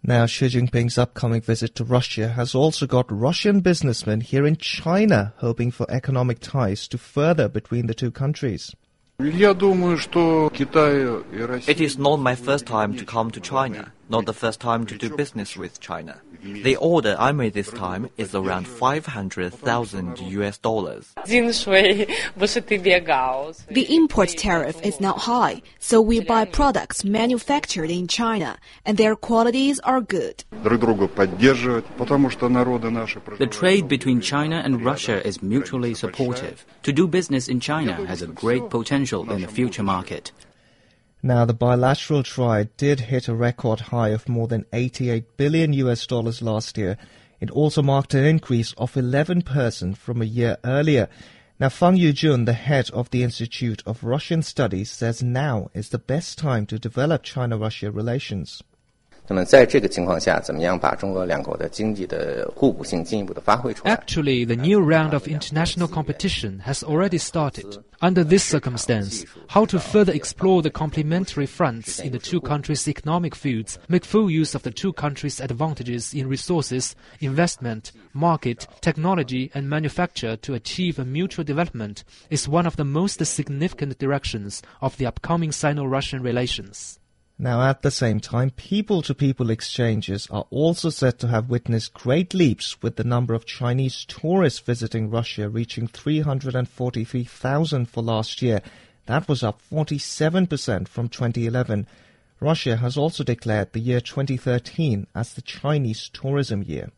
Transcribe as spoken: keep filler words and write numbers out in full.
Now, Xi Jinping's upcoming visit to Russia has also got Russian businessmen here in China hoping for economic ties to further between the two countries. It is not my first time to come to China, not the first time to do business with China. The order I made this time is around five hundred thousand U S dollars. The import tariff is not high, so we buy products manufactured in China, and their qualities are good. The trade between China and Russia is mutually supportive. To do business in China has a great potential in the future market. Now, the bilateral trade did hit a record high of more than eighty-eight billion U S dollars last year. It also marked an increase of eleven percent from a year earlier. Now, Fang Yujun, the head of the Institute of Russian Studies, says now is the best time to develop China-Russia relations. Actually, the new round of international competition has already started. Under this circumstance, how to further explore the complementary fronts in the two countries' economic fields, make full use of the two countries' advantages in resources, investment, market, technology and manufacture to achieve a mutual development is one of the most significant directions of the upcoming Sino-Russian relations. Now, at the same time, people-to-people exchanges are also said to have witnessed great leaps, with the number of Chinese tourists visiting Russia reaching three hundred forty-three thousand for last year. That was up forty-seven percent from twenty eleven. Russia has also declared the year twenty thirteen as the Chinese tourism year.